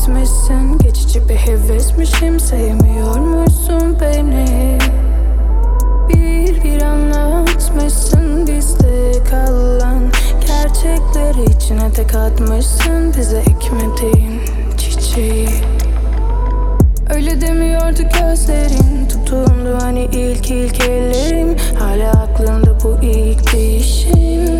etmişsin. Geçici bir hevesmişim, sevmiyormuşsun beni. Bir anlatmışsın bizde kalan gerçekleri, içine tek atmışsın bize ekmediğin çiçeği. Öyle demiyordu gözlerin, tuttuğumdu hani ilk ellerim. Hala aklımda bu ilk değişim.